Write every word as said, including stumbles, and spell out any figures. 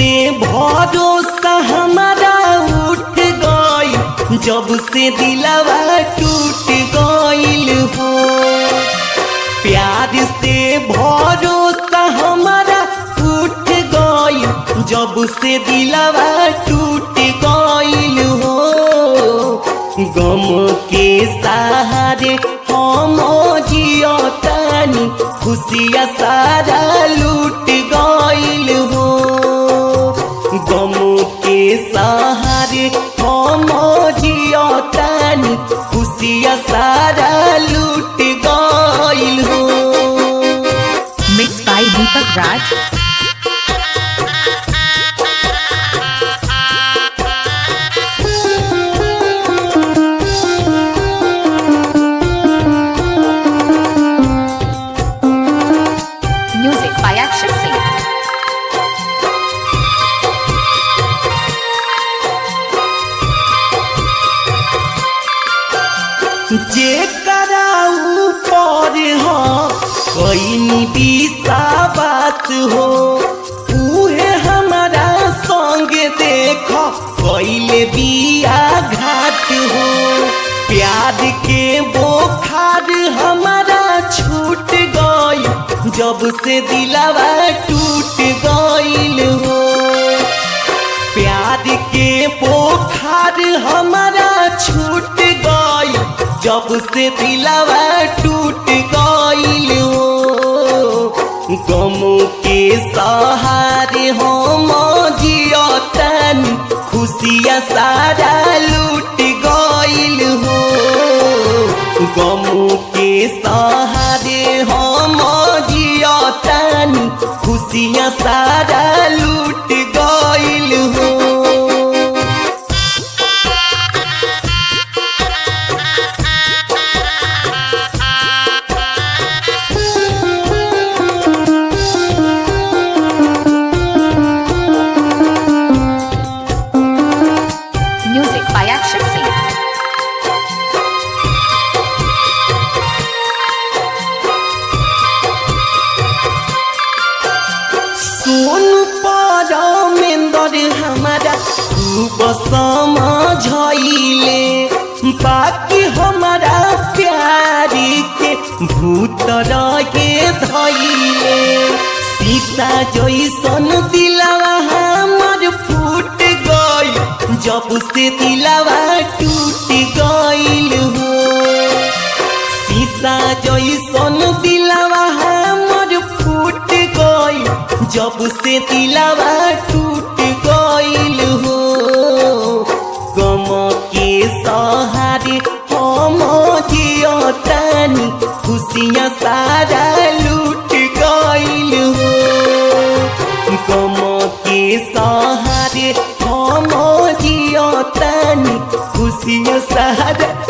से भरोसा हमारा उठ गई, जब से दिलवा टूट गईल हो। प्यार से भरोसा हमारा उठ गई, जब से दिलवा टूट गईल हो। गम के सहारे हम जियतानी, खुशियाँ सारा लूट गईल हो। गम के सहारे हम जियतानी, खुशियाँ सारा लूट गईल हो। Mixed by Deepak Raj. Music by Akshay Singh. जे कराऊ पर हो कोई विश्वास हो, उहे हमारा संग देख कैले बिया घाट हो। प्यार के बोखार हमारा छूट गई, जब से दिलवा टूट गईल हो। प्यार के बोखार हमारा छूट गई, जब से दिलवा टूट गईल हो। गम के सहारे हम जियतानी, खुशियाँ सारा लूट गईल हो। गम के सहारे हम जियतानी, खुशियाँ सारा लूट गईल हो। Music by Akshay Singh. सुन परमेंदर हमारा खूब समझाइले, बाकी हमारा प्यार के भूत रहे धइले। सीता जैसन दिलवा हमर फूट गई, जब से दिलवा टूट गईल हो। सीता जैसन दिलवा हमर फूट गई, जब से दिलवा टूट गईल हो। गम के सहारे हम जियतानी, खुशियाँ सारा लूट गईल हो। गम के सहारे हम जियतानी, खुशियाँ सारा